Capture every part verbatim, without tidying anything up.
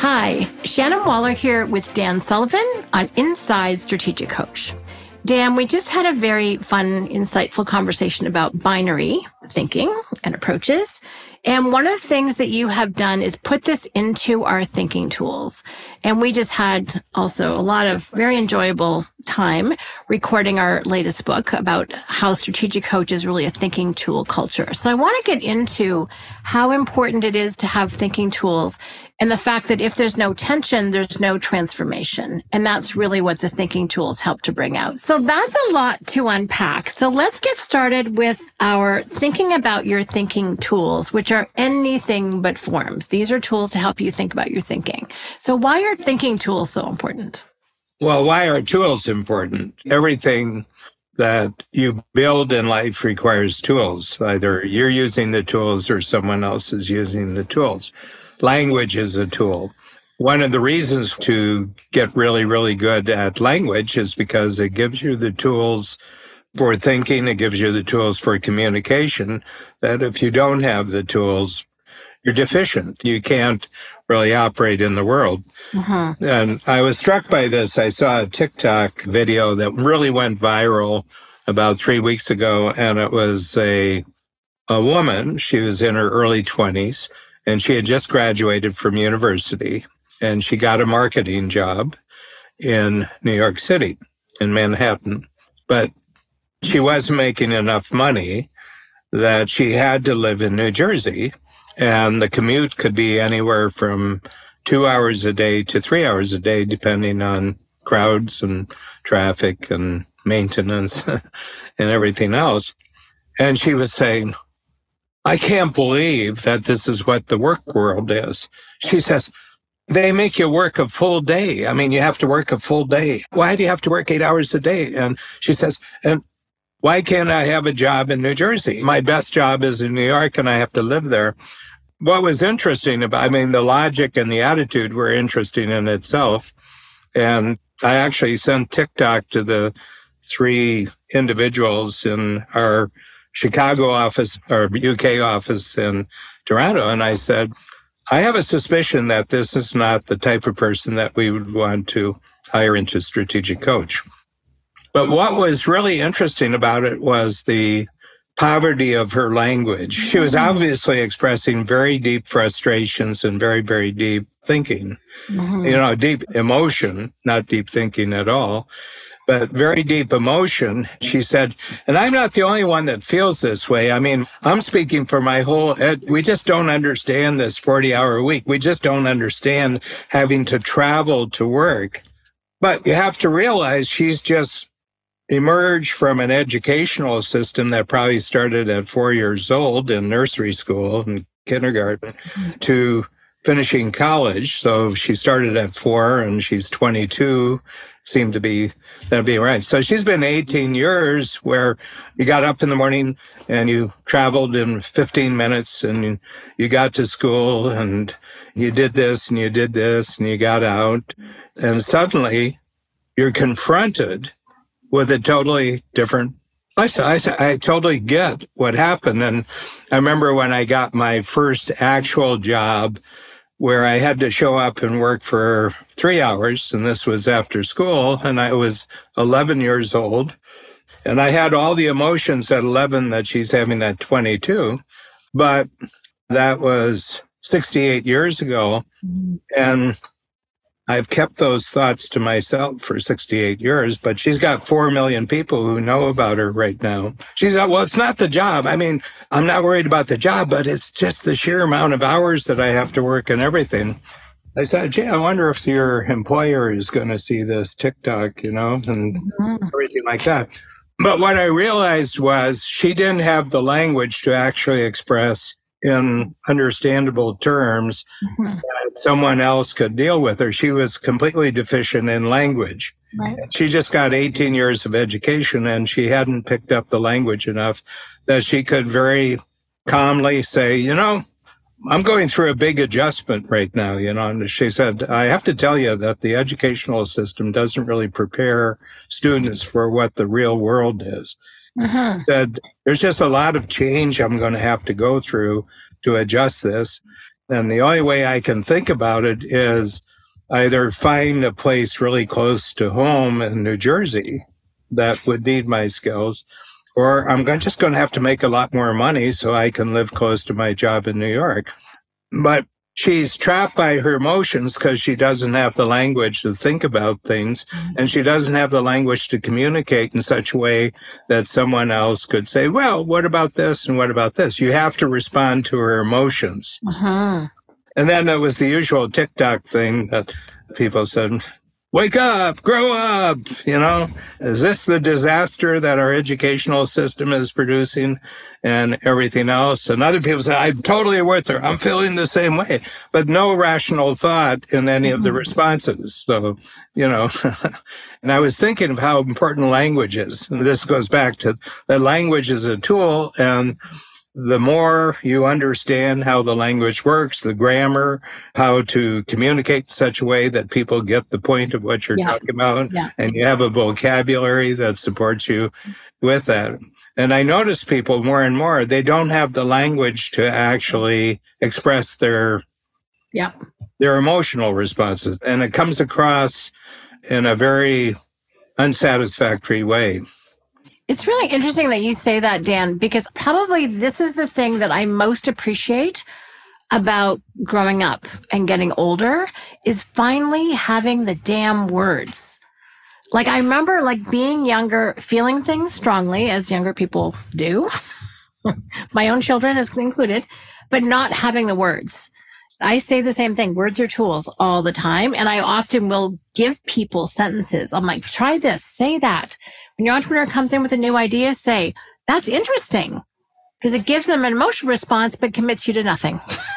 Hi, Shannon Waller here with Dan Sullivan on Inside Strategic Coach. Dan, we just had a very fun, insightful conversation about binary thinking and approaches. And one of the things that you have done is put this into our thinking tools. And we just had also a lot of very enjoyable time recording our latest book about how Strategic Coach is really a thinking tool culture. So I want to get into how important it is to have thinking tools and the fact that if there's no tension, there's no transformation. And that's really what the thinking tools help to bring out. So that's a lot to unpack. So let's get started with our thinking about your thinking tools, which are anything but forms. These are tools to help you think about your thinking. So why are thinking tools so important? Well, why are tools important? Everything that you build in life requires tools. Either you're using the tools or someone else is using the tools. Language is a tool. One of the reasons to get really, really good at language is because it gives you the tools for thinking. It gives you the tools for communication that if you don't have the tools, you're deficient. You can't really operate in the world. Mm-hmm. And I was struck by this. I saw a TikTok video that really went viral about three weeks ago, and it was a a woman. She was in her early twenties, and she had just graduated from university, and she got a marketing job in New York City, in Manhattan. But she wasn't making enough money that she had to live in New Jersey. And the commute could be anywhere from two hours a day to three hours a day, depending on crowds and traffic and maintenance and everything else. And she was saying, I can't believe that this is what the work world is. She says, they make you work a full day. I mean, you have to work a full day. Why do you have to work eight hours a day? And she says, and why can't I have a job in New Jersey? My best job is in New York and I have to live there. What was interesting about, I mean, the logic and the attitude were interesting in itself. And I actually sent TikTok to the three individuals in our Chicago office, our U K office in Toronto. And I said, I have a suspicion that this is not the type of person that we would want to hire into Strategic Coach. But what was really interesting about it was the poverty of her language. She was obviously expressing very deep frustrations and very, very deep thinking. Mm-hmm. You know, deep emotion, not deep thinking at all, but very deep emotion. She said, and I'm not the only one that feels this way. I mean, I'm speaking for my whole ed. We just don't understand this forty-hour week. We just don't understand having to travel to work. But you have to realize she's just emerged from an educational system that probably started at four years old in nursery school and kindergarten to finishing college. So she started at four and she's twenty-two, seemed to be, that'd be right. So she's been eighteen years where you got up in the morning and you traveled in fifteen minutes and you got to school and you did this and you did this and you got out. And suddenly you're confronted with a totally different lifestyle. I, I totally get what happened. And I remember when I got my first actual job where I had to show up and work for three hours, and this was after school, and I was eleven years old. And I had all the emotions at eleven that she's having at twenty-two, but that was sixty-eight years ago. And I've kept those thoughts to myself for sixty-eight years, but she's got four million people who know about her right now. She's like, well, it's not the job. I mean, I'm not worried about the job, but it's just the sheer amount of hours that I have to work and everything. I said, gee, I wonder if your employer is going to see this TikTok, you know, and mm-hmm. everything like that. But what I realized was she didn't have the language to actually express in understandable terms mm-hmm. that someone else could deal with her. She was completely deficient in language. Right. She just got eighteen years of education and she hadn't picked up the language enough that she could very calmly say, you know, I'm going through a big adjustment right now, you know. And she said, I have to tell you that the educational system doesn't really prepare students for what the real world is. Mm-hmm. Said, there's just a lot of change I'm going to have to go through to adjust this. And the only way I can think about it is either find a place really close to home in New Jersey that would need my skills, or I'm just going to have to make a lot more money so I can live close to my job in New York. But she's trapped by her emotions because she doesn't have the language to think about things, and she doesn't have the language to communicate in such a way that someone else could say, well, what about this and what about this? You have to respond to her emotions. Uh-huh. And then it was the usual TikTok thing that people said, wake up, grow up, you know, is this the disaster that our educational system is producing and everything else? And other people say, I'm totally with her. I'm feeling the same way, but no rational thought in any of the responses. So, you know, and I was thinking of how important language is. And this goes back to that language is a tool, and the more you understand how the language works, the grammar, how to communicate in such a way that people get the point of what you're Yeah. talking about, Yeah. and you have a vocabulary that supports you with that. And I notice people more and more, they don't have the language to actually express their, Yeah. their emotional responses. And it comes across in a very unsatisfactory way. It's really interesting that you say that, Dan, because probably this is the thing that I most appreciate about growing up and getting older is finally having the damn words. Like I remember like being younger, feeling things strongly as younger people do, my own children is included, but not having the words. I say the same thing. Words are tools all the time. And I often will give people sentences. I'm like, try this, say that. When your entrepreneur comes in with a new idea, say, that's interesting. Because it gives them an emotional response, but commits you to nothing.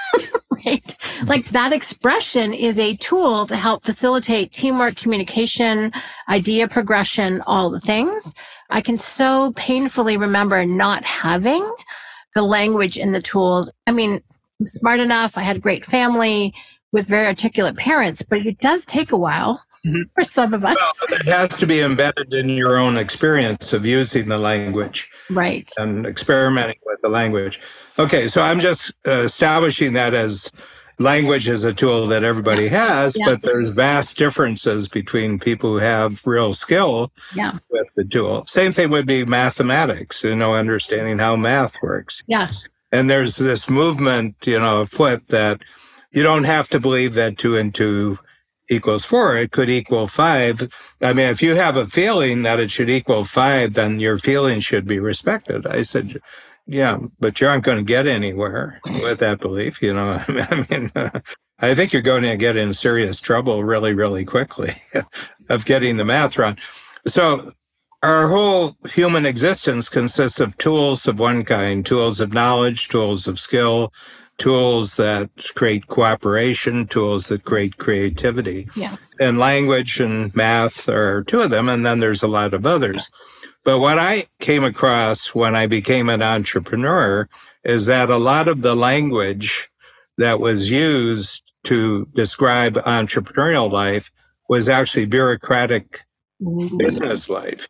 Right? Like that expression is a tool to help facilitate teamwork, communication, idea progression, all the things. I can so painfully remember not having the language and the tools. I mean, I'm smart enough. I had a great family with very articulate parents, but it does take a while mm-hmm. for some of us. Well, it has to be embedded in your own experience of using the language. Right. And experimenting with the language. Okay, so I'm just uh, establishing that as language is a tool that everybody yeah. has, yeah. but there's vast differences between people who have real skill yeah. with the tool. Same thing would be mathematics, you know, understanding how math works. Yes. And there's this movement, you know, afoot that you don't have to believe that two and two equals four. It could equal five. I mean, if you have a feeling that it should equal five, then your feeling should be respected. I said, yeah, but you aren't going to get anywhere with that belief, you know. I mean, uh, I think you're going to get in serious trouble really, really quickly of getting the math wrong. So our whole human existence consists of tools of one kind, tools of knowledge, tools of skill, tools that create cooperation, tools that create creativity. Yeah. And language and math are two of them, and then there's a lot of others. But what I came across when I became an entrepreneur is that a lot of the language that was used to describe entrepreneurial life was actually bureaucratic mm-hmm. business life.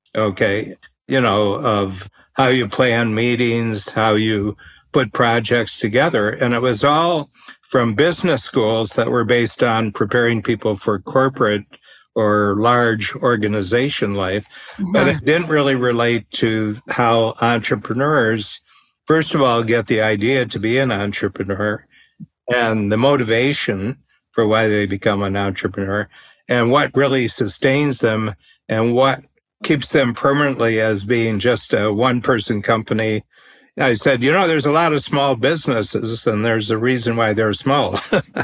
Okay. You know, of how you plan meetings, how you put projects together. And it was all from business schools that were based on preparing people for corporate or large organization life. Mm-hmm. But it didn't really relate to how entrepreneurs, first of all, get the idea to be an entrepreneur and the motivation for why they become an entrepreneur and what really sustains them and what keeps them permanently as being just a one-person company. I said, you know, there's a lot of small businesses, and there's a reason why they're small.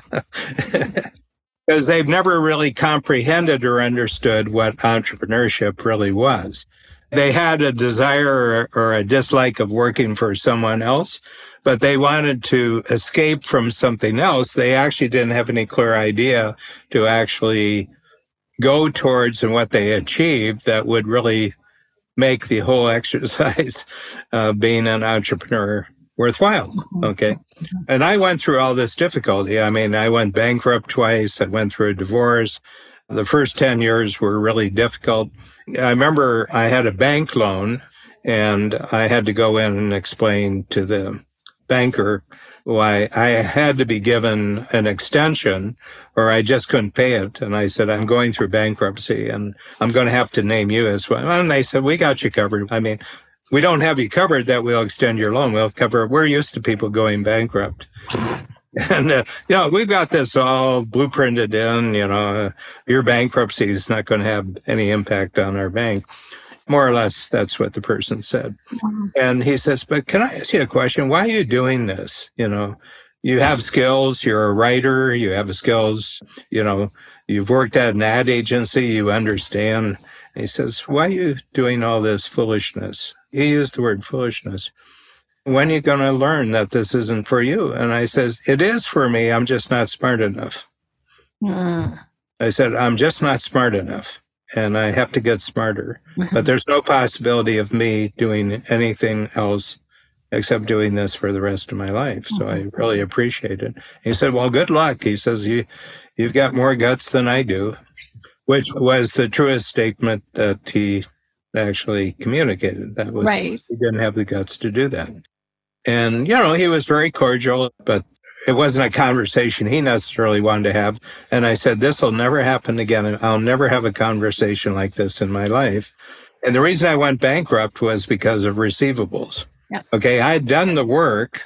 Because they've never really comprehended or understood what entrepreneurship really was. They had a desire or a dislike of working for someone else, but they wanted to escape from something else. They actually didn't have any clear idea to actually go towards and what they achieved that would really make the whole exercise of being an entrepreneur worthwhile. Okay. And I went through all this difficulty. I mean, I went bankrupt twice. I went through a divorce. The first ten years were really difficult. I remember I had a bank loan and I had to go in and explain to the banker why I had to be given an extension or I just couldn't pay it. And I said, I'm going through bankruptcy and I'm going to have to name you as well. And they said, we got you covered. I mean, we don't have you covered that we'll extend your loan. We'll cover it. We're used to people going bankrupt. And, uh, you know, we've got this all blueprinted in, you know, uh, your bankruptcy is not going to have any impact on our bank. More or less, that's what the person said. Mm-hmm. And he says, but can I ask you a question? Why are you doing this? You know, you have skills. You're a writer. You have skills. You know, you've worked at an ad agency. You understand. And he says, why are you doing all this foolishness? He used the word foolishness. When are you going to learn that this isn't for you? And I says, it is for me. I'm just not smart enough. Mm. I said, I'm just not smart enough. And I have to get smarter. Mm-hmm. But there's no possibility of me doing anything else except doing this for the rest of my life. So mm-hmm. I really appreciate it. He said, well, good luck. He says, you, you've got more guts than I do, which was the truest statement that he actually communicated. That was, right. He didn't have the guts to do that. And, you know, he was very cordial, but it wasn't a conversation he necessarily wanted to have. And I said, this will never happen again. I'll never have a conversation like this in my life. And the reason I went bankrupt was because of receivables. Yep. Okay, I had done the work.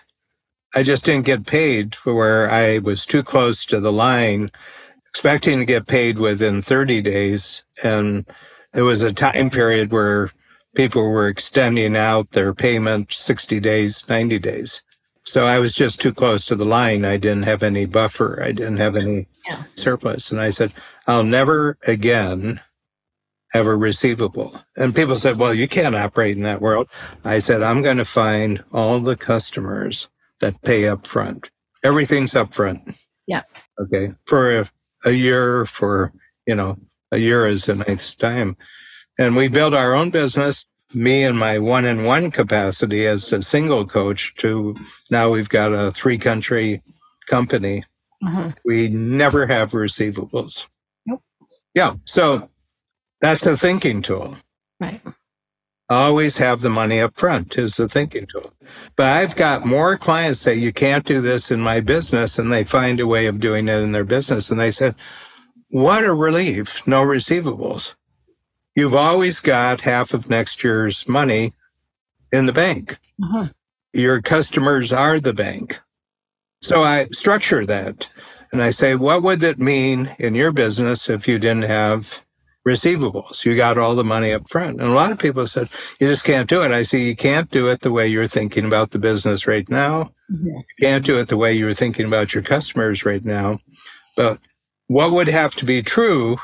I just didn't get paid for where I was too close to the line, expecting to get paid within thirty days. And it was a time period where people were extending out their payment sixty days, ninety days. So I was just too close to the line. I didn't have any buffer. I didn't have any yeah. surplus. And I said, I'll never again have a receivable. And people said, well, you can't operate in that world. I said, I'm going to find all the customers that pay up front. Everything's up front. Yeah. Okay. For a, a year, for, you know, a year is a nice time. And we built our own business. Me and my one-on-one capacity as a single coach to now we've got a three-country company. Mm-hmm. We never have receivables. Nope. Yeah, so that's the thinking tool. Right. Always have the money up front is the thinking tool. But I've got more clients say, you can't do this in my business, and they find a way of doing it in their business. And they said, what a relief, no receivables. You've always got half of next year's money in the bank. Uh-huh. Your customers are the bank. So I structure that and I say, what would it mean in your business if you didn't have receivables? You got all the money up front. And a lot of people said, you just can't do it. I say, you can't do it the way you're thinking about the business right now. Mm-hmm. You can't do it the way you're thinking about your customers right now. But what would have to be true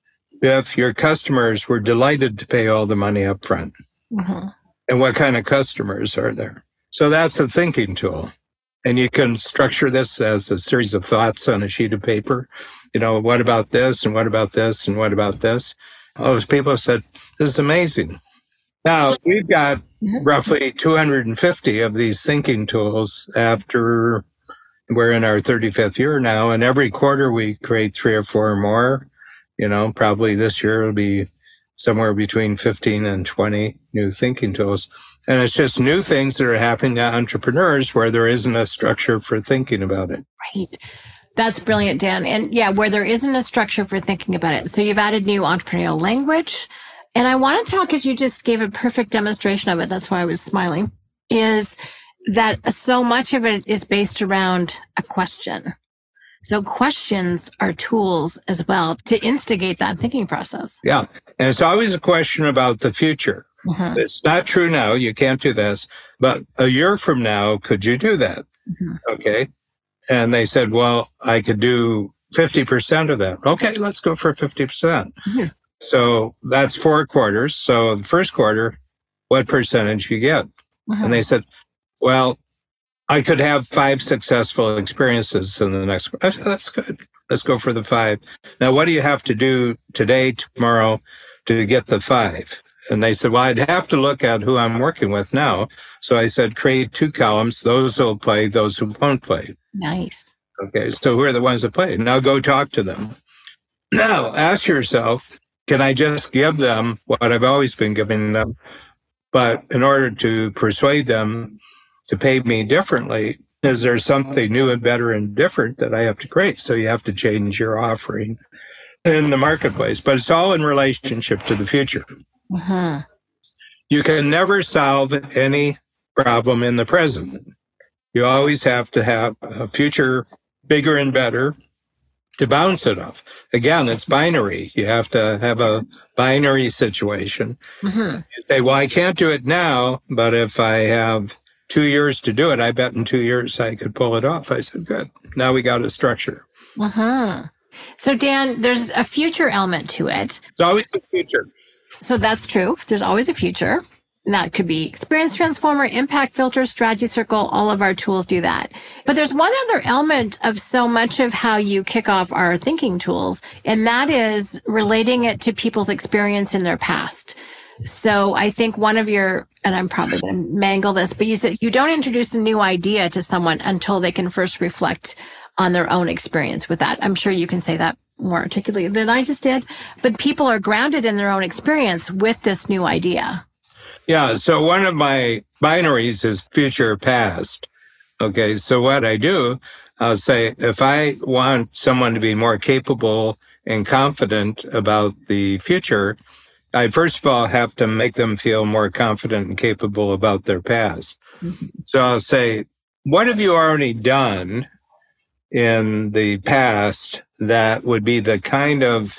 if your customers were delighted to pay all the money up front? Mm-hmm. And what kind of customers are there? So that's a thinking tool. And you can structure this as a series of thoughts on a sheet of paper. You know, what about this? And what about this? And what about this? All those people have said, this is amazing. Now, we've got roughly two hundred fifty of these thinking tools after we're in our thirty-fifth year now. And every quarter we create three or four more. You know, probably this year it'll be somewhere between fifteen and twenty new thinking tools. And it's just new things that are happening to entrepreneurs where there isn't a structure for thinking about it. Right. That's brilliant, Dan. And yeah, where there isn't a structure for thinking about it. So you've added new entrepreneurial language. And I want to talk, as you just gave a perfect demonstration of it, that's why I was smiling, is that so much of it is based around a question. So questions are tools as well to instigate that thinking process. Yeah. And it's always a question about the future. Mm-hmm. It's not true now. You can't do this. But a year from now, could you do that? Mm-hmm. Okay. And they said, well, I could do fifty percent of that. Okay, let's go for fifty percent. Mm-hmm. So that's four quarters. So the first quarter, what percentage you get? Mm-hmm. And they said, well, I could have five successful experiences in the next. I said, that's good. Let's go for the five. Now, what do you have to do today, tomorrow to get the five? And they said, well, I'd have to look at who I'm working with now. So I said, create two columns. Those who'll play, those who won't play. Nice. Okay. So who are the ones that play? Now go talk to them. Now ask yourself, can I just give them what I've always been giving them? But in order to persuade them to pay me differently, Is there something new and better and different that I have to create? So you have to change your offering in the marketplace, but it's all in relationship to the future. Mm-hmm. You can never solve any problem in the present. You always have to have a future bigger and better to bounce it off. Again, it's binary. You have to have a binary situation. Mm-hmm. You say, well, I can't do it now, but if I have two years to do it, I bet in two years I could pull it off. I said, good. Now we got a structure. Mm-hmm. So, Dan, there's a future element to it. It's always the future. So that's true. There's always a future. And that could be experience transformer, impact filter, strategy circle. All of our tools do that. But there's one other element of so much of how you kick off our thinking tools, and that is relating it to people's experience in their past. So I think one of your, and I'm probably going to mangle this, but you said you don't introduce a new idea to someone until they can first reflect on their own experience with that. I'm sure you can say that more articulately than I just did, but people are grounded in their own experience with this new idea. Yeah. So one of my binaries is future past. Okay. So what I do, I'll say, if I want someone to be more capable and confident about the future, I first of all have to make them feel more confident and capable about their past. Mm-hmm. So I'll say, what have you already done in the past that would be the kind of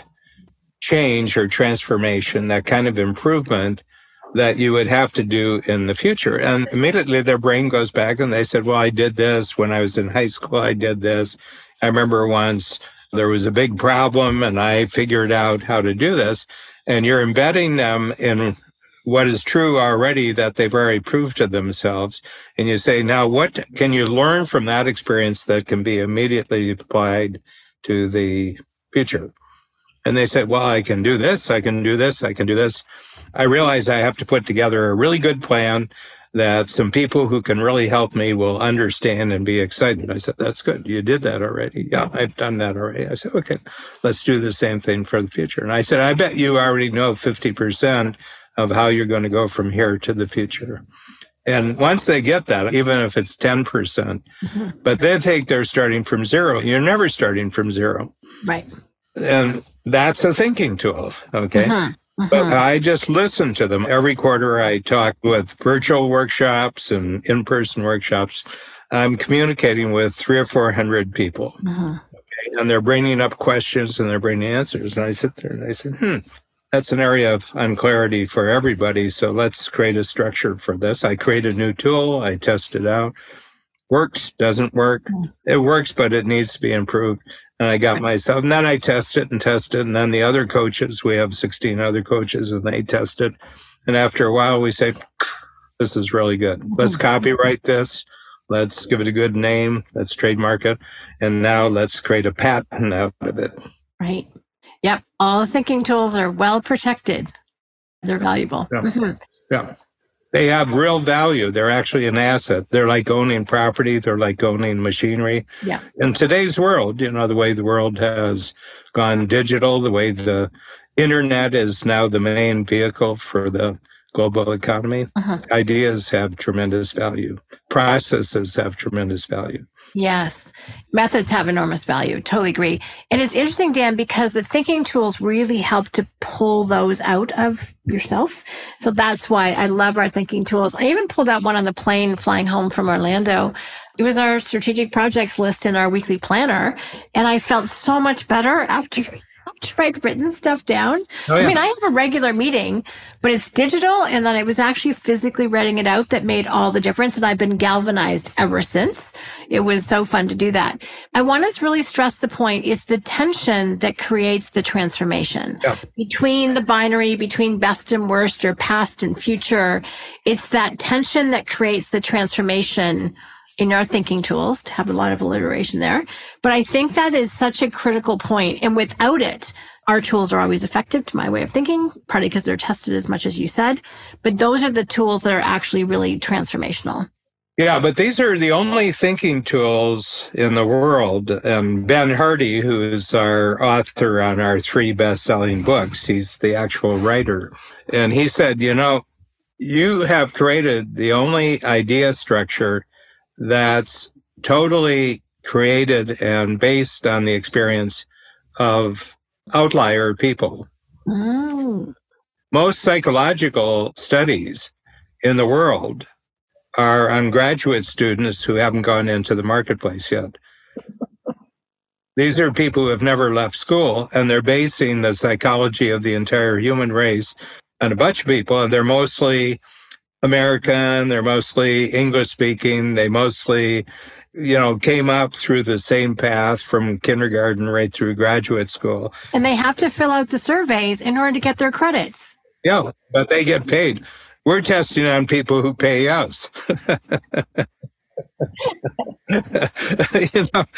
change or transformation, that kind of improvement that you would have to do in the future? And immediately their brain goes back and they said, well, I did this when I was in high school. I did this. I remember once there was a big problem and I figured out how to do this. And you're embedding them in what is true already that they've already proved to themselves. And you say, now what can you learn from that experience that can be immediately applied to the future? And they said, well, I can do this, I can do this, I can do this. I realize I have to put together a really good plan that some people who can really help me will understand and be excited. I said, that's good. You did that already. Yeah, I've done that already. I said, okay, let's do the same thing for the future. And I said, I bet you already know fifty percent of how you're going to go from here to the future. And once they get that, even if it's ten percent, mm-hmm. but they think they're starting from zero. You're never starting from zero. Right. And that's a thinking tool. Okay. Mm-hmm. Mm-hmm. But I just listen to them. Every quarter I talk with virtual workshops and in-person workshops. I'm communicating with three or four hundred people. Mm-hmm. Okay? And they're bringing up questions and they're bringing answers. And I sit there and I say, hmm, that's an area of unclarity for everybody. So let's create a structure for this. I create a new tool. I test it out. Works, doesn't work. Mm-hmm. It works, but it needs to be improved. And I got myself, and then I test it and test it. And then the other coaches, we have sixteen other coaches, and they test it. And after a while, we say, this is really good. Let's copyright this. Let's give it a good name. Let's trademark it. And now let's create a patent out of it. Right. Yep. All the thinking tools are well protected. They're valuable. Yeah. Mm-hmm. Yeah. They have real value. They're actually an asset. They're like owning property. They're like owning machinery. Yeah. In today's world, you know, the way the world has gone digital, the way the internet is now the main vehicle for the global economy, uh-huh. ideas have tremendous value. Processes have tremendous value. Yes. Methods have enormous value. Totally agree. And it's interesting, Dan, because the thinking tools really help to pull those out of yourself. So that's why I love our thinking tools. I even pulled out one on the plane flying home from Orlando. It was our strategic projects list in our weekly planner. And I felt so much better after I'd written stuff down. Oh, yeah. I mean, I have a regular meeting, but it's digital. And then I was actually physically writing it out that made all the difference. And I've been galvanized ever since. It was so fun to do that. I want to really stress the point. It's the tension that creates the transformation yeah. between the binary, between best and worst or past and future. It's that tension that creates the transformation in our thinking tools, to have a lot of alliteration there. But I think that is such a critical point. And without it, our tools are always effective to my way of thinking, partly because they're tested as much as you said. But those are the tools that are actually really transformational. Yeah, but these are the only thinking tools in the world. And Ben Hardy, who is our author on our three best-selling books, he's the actual writer. And he said, you know, you have created the only idea structure that's totally created and based on the experience of outlier people. Mm. Most psychological studies in the world are on graduate students who haven't gone into the marketplace yet. These are people who have never left school, and they're basing the psychology of the entire human race on a bunch of people, and they're mostly American, they're mostly English speaking, they mostly, you know, came up through the same path from kindergarten right through graduate school. And they have to fill out the surveys in order to get their credits. Yeah, but they get paid. We're testing on people who pay us. you know,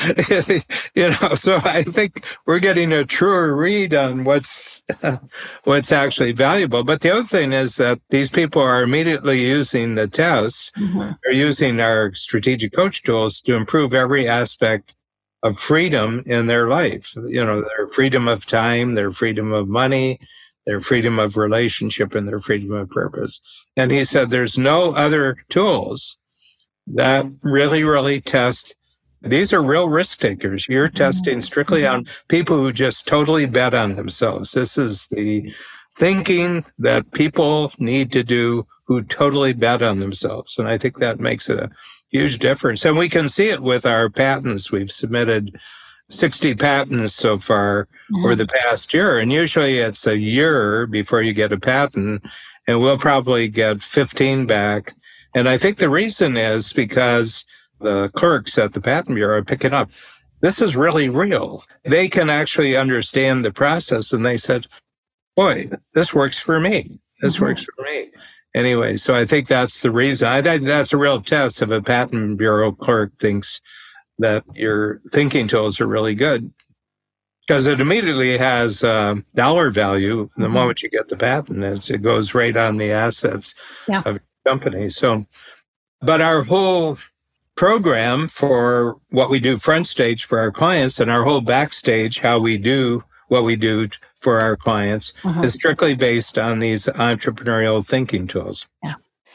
you know, so I think we're getting a truer read on what's what's actually valuable. But the other thing is that these people are immediately using the tests. Mm-hmm. They're using our strategic coach tools to improve every aspect of freedom in their life. You know, their freedom of time, their freedom of money, their freedom of relationship, and their freedom of purpose. And he said there's no other tools that really, really test. These are real risk takers. You're testing strictly on people who just totally bet on themselves. This is the thinking that people need to do who totally bet on themselves. And I think that makes it a huge difference. And we can see it with our patents. We've submitted sixty patents so far mm-hmm. over the past year. And usually it's a year before you get a patent, and we'll probably get fifteen back. And I think the reason is because the clerks at the Patent Bureau are picking up, this is really real. They can actually understand the process. And they said, boy, this works for me. This mm-hmm. works for me. Anyway, so I think that's the reason. I think that's a real test if a Patent Bureau clerk thinks that your thinking tools are really good, because it immediately has uh, dollar value the mm-hmm. moment you get the patent. It's, it goes right on the assets yeah. of company. So, but our whole program for what we do front stage for our clients and our whole backstage, how we do what we do for our clients uh-huh. is strictly based on these entrepreneurial thinking tools. Yeah.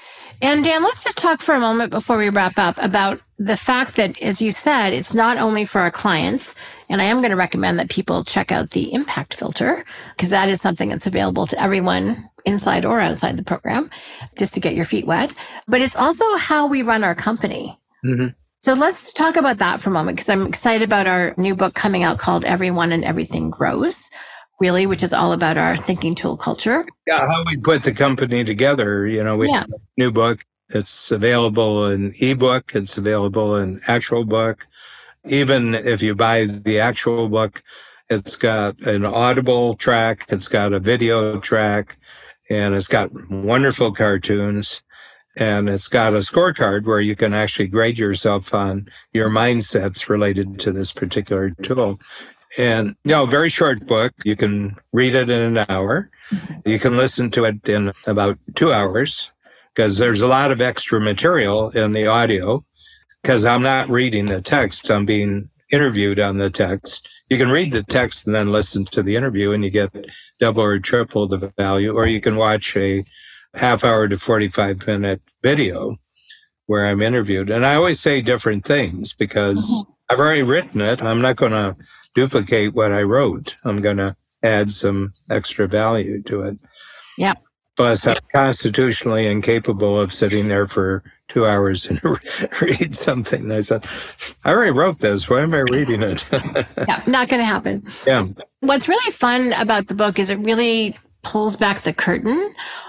And Dan, let's just talk for a moment before we wrap up about the fact that, as you said, it's not only for our clients. And I am going to recommend that people check out the impact filter, because that is something that's available to everyone inside or outside the program, just to get your feet wet. But it's also how we run our company. Mm-hmm. So let's just talk about that for a moment, because I'm excited about our new book coming out called Everyone and Everything Grows, really, which is all about our thinking tool culture. Yeah, how we put the company together. You know, we yeah. have a new book. It's available in ebook. It's available in actual book. Even if you buy the actual book, it's got an audible track. It's got a video track, and it's got wonderful cartoons. And it's got a scorecard where you can actually grade yourself on your mindsets related to this particular tool. And, you know, very short book. You can read it in an hour. You can listen to it in about two hours because there's a lot of extra material in the audio, because I'm not reading the text. I'm being interviewed on the text. You can read the text and then listen to the interview, and you get double or triple the value. Or you can watch a half hour to forty-five minute video where I'm interviewed. And I always say different things because mm-hmm. I've already written it. I'm not going to duplicate what I wrote. I'm going to add some extra value to it. Yeah. Plus, I'm constitutionally incapable of sitting there for two hours and read something. And I said, I already wrote this. Why am I reading it? Yeah, not going to happen. Yeah. What's really fun about the book is it really pulls back the curtain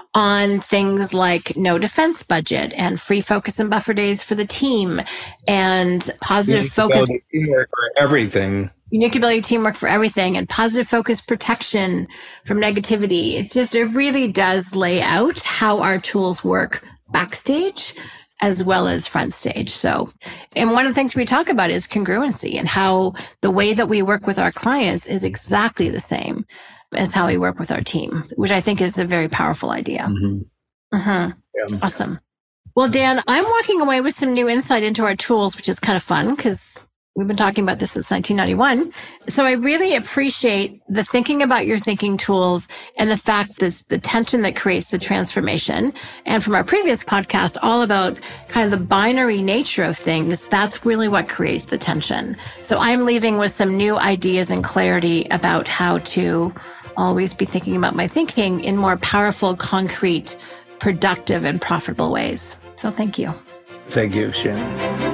on things like no defense budget and free focus and buffer days for the team and positive focus. Teamwork for everything. Unique ability teamwork for everything and positive focus protection from negativity. It just, it really does lay out how our tools work backstage as well as front stage. So, and one of the things we talk about is congruency and how the way that we work with our clients is exactly the same as how we work with our team, which I think is a very powerful idea. Mm-hmm. Mm-hmm. Yeah. Awesome. Well, Dan, I'm walking away with some new insight into our tools, which is kind of fun because We've been talking about this since nineteen ninety-one. So I really appreciate the thinking about your thinking tools and the fact that the tension that creates the transformation. And from our previous podcast, all about kind of the binary nature of things, that's really what creates the tension. So I'm leaving with some new ideas and clarity about how to always be thinking about my thinking in more powerful, concrete, productive, and profitable ways. So thank you. Thank you, Shannon.